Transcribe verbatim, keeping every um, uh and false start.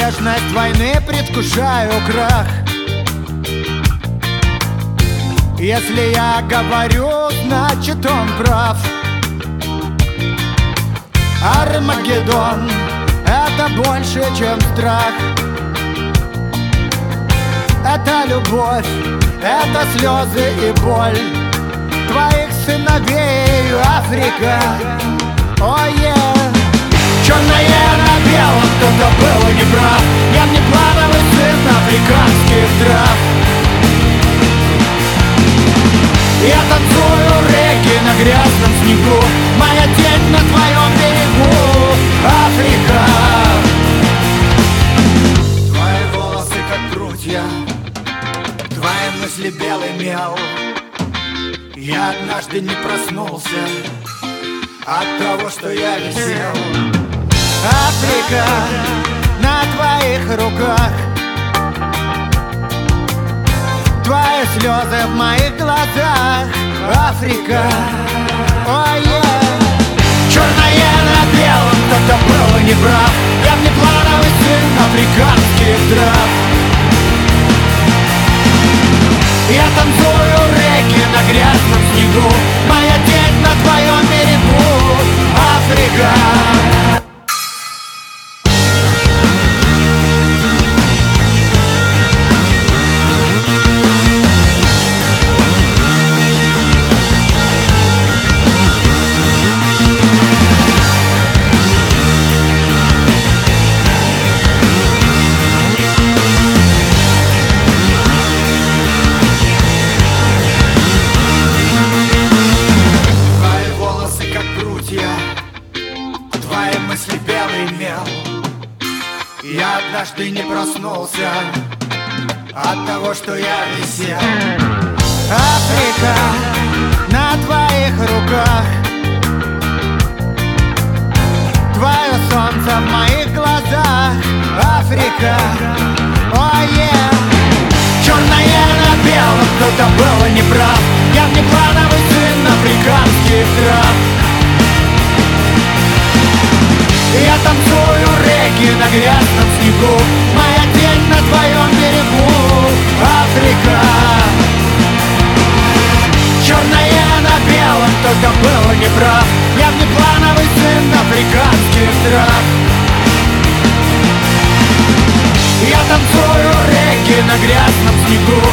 неизбежность войны, предвкушаю крах. Если я говорю, значит он прав. Армагеддон — это больше, чем страх. Это любовь, это слезы и боль твоих сыновей, Африка. Ой, oh, yeah. Черное на белом, кто-то был неправ. Я не плановый сын африканских трав. Я танцую реки на грязном снегу. Моя тень на твоем берегу, Африка. Твои волосы как прутья, твои мысли белый мел. Я однажды не проснулся от того, что я висел. Африка на твоих руках, твои слезы в моих глазах, Африка. Ой, oh, yeah. Черное на белом, кто-то был неправ. Я внеплановый сын африканских трав. Я танцую реки на грязном снегу. Моя тень на твоем берегу, Африка. Твои мысли белый мел. Я однажды не проснулся от того, что я висел. Африка на твоих руках, твое солнце в моих глазах, Африка. Ой, oh, yeah. Черное на белом, кто-то был неправ. Я внеплановый сын африканских трав. Я танцую реки на грязном снегу. Моя тень на твоем берегу, Африка. Черное на белом, кто-то был неправ. Я внеплановый сын африканских трав. Я танцую реки на грязном снегу.